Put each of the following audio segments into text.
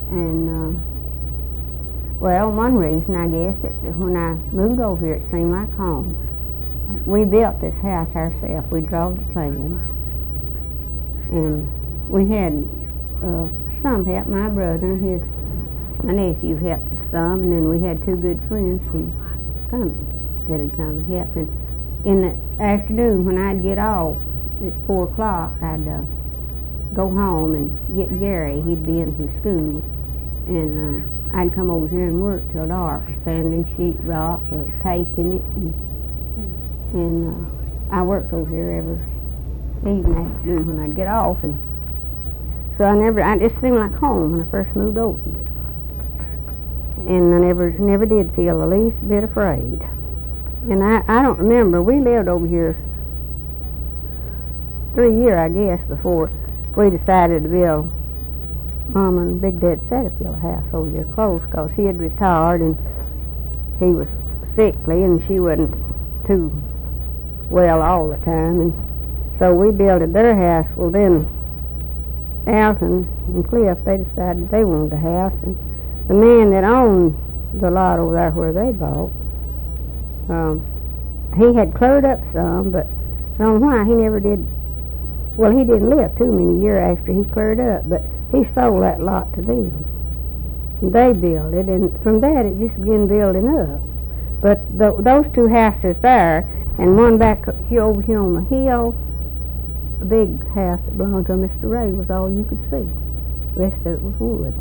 And well, one reason I guess that when I moved over here, it seemed like home. We built this house ourselves. We drove the plans, and we had some help. My brother and my nephew helped us some, and then we had two good friends who that'd come and help. And in the afternoon, when I'd get off at 4 o'clock, I'd go home and get Gary. He'd be in from school, and I'd come over here and work till dark, sanding sheetrock or taping it, and I worked over here every evening afternoon when I'd get off, and so I just seemed like home when I first moved over here, and I never did feel the least bit afraid. And I don't remember, we lived over here 3 years, I guess, before we decided to build Mama and Big Dad Satterfield a house over here close, because he had retired and he was sickly and she wasn't too well all the time, and so we built their house. Well, then Alton and Cliff, they decided they wanted a house, and the man that owned the lot over there where they bought, he had cleared up some, but I don't know why he never did. Well, he didn't live too many years after he cleared up, but he sold that lot to them. They built it, and from that it just began building up. But those two houses there, and one back here over here on the hill, a big house that belonged to Mr. Ray, was all you could see. The rest of it was woods.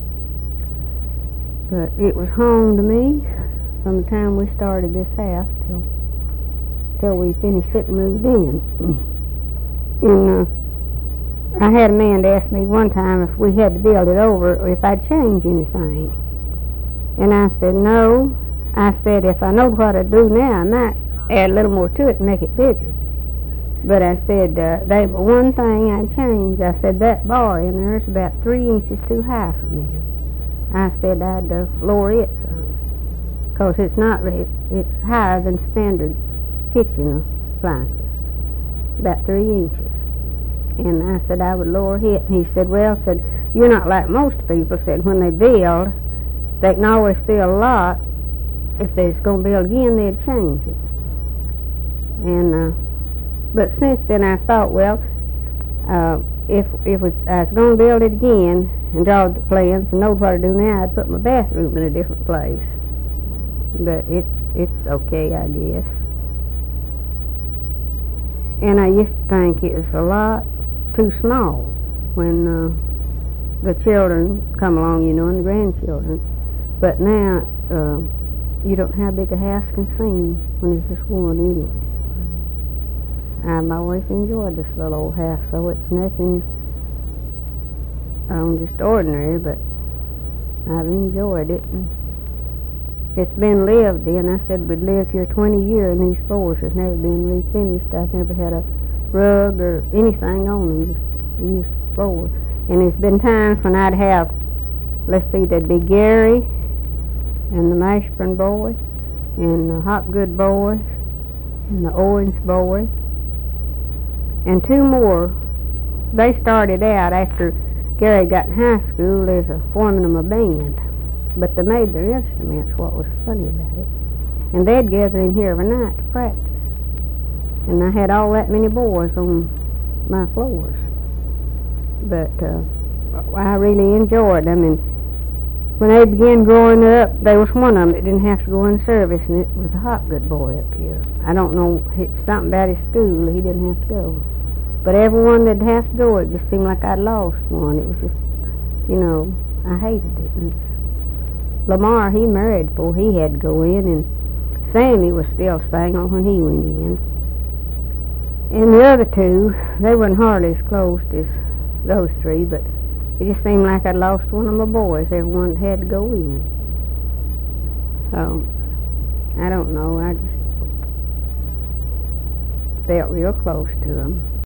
But it was home to me from the time we started this house till we finished it and moved in. And I had a man to ask me one time if we had to build it over, or if I'd change anything. And I said, no. I said, if I know what I do now, I might add a little more to it and make it bigger. But I said, one thing I'd change, I said, that bar in there is about 3 inches too high for me. I said I'd lower it some, because it's higher than standard kitchen appliances, about 3 inches. And I said I would lower it. And he said, well, you're not like most people. Said when they build, they can always fill a lot. If they're going to build again, they'd change it. And but since then I thought, well, if I was going to build it again and draw the plans and know what to do now, I'd put my bathroom in a different place. But it's okay, I guess. And I used to think it was a lot too small when the children come along, and the grandchildren. But now you don't know how big a house can seem when there's just one in it. I've always enjoyed this little old house, so it's nothing just ordinary, but I've enjoyed it. And it's been lived in. I said we'd lived here 20 years, and these floors has never been refinished. I've never had a rug or anything on them, just used floors. And there's been times when I'd have, there'd be Gary and the Mashburn boy and the Hopgood boys and the Owens boy and two more. They started out after Gary got in high school as forming them a band, but they made their instruments, what was funny about it. And they'd gather in here every night to practice. And I had all that many boys on my floors. But I really enjoyed them, and when they began growing up, there was one of them that didn't have to go in service, and it was a Hopgood boy up here. I don't know, something about his school, he didn't have to go. But everyone that'd have to go, it just seemed like I'd lost one. It was just, I hated it. And Lamar, he married before he had to go in, and Sammy was still singing when he went in. And the other two, they weren't hardly as close as those three, but it just seemed like I'd lost one of my boys, everyone that had to go in. So, I don't know, I just felt real close to them.